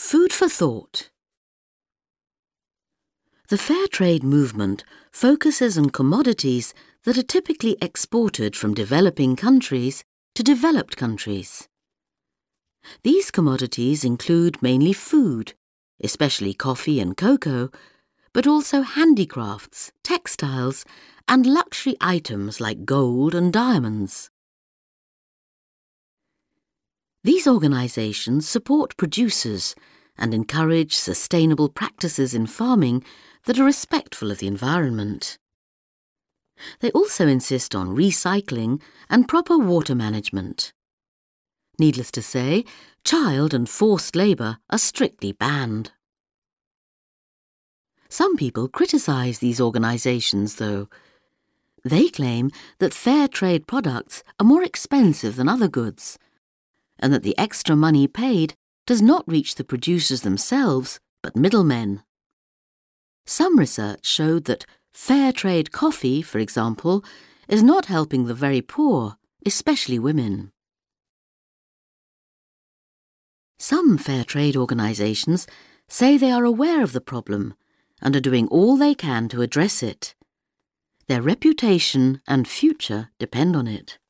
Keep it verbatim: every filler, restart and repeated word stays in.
Food for thought. The fair trade movement focuses on commodities that are typically exported from developing countries to developed countries. These commodities include mainly food, especially coffee and cocoa, but also handicrafts, textiles, and luxury items like gold and diamonds. These organizations support producers and encourage sustainable practices in farming that are respectful of the environment. They also insist on recycling and proper water management. Needless to say, child and forced labour are strictly banned. Some people criticise these organisations, though. They claim that fair trade products are more expensive than other goods, and that the extra money paid does not reach the producers themselves, but middlemen. Some research showed that fair trade coffee, for example, is not helping the very poor, especially women. Some fair trade organisations say they are aware of the problem and are doing all they can to address it. Their reputation and future depend on it.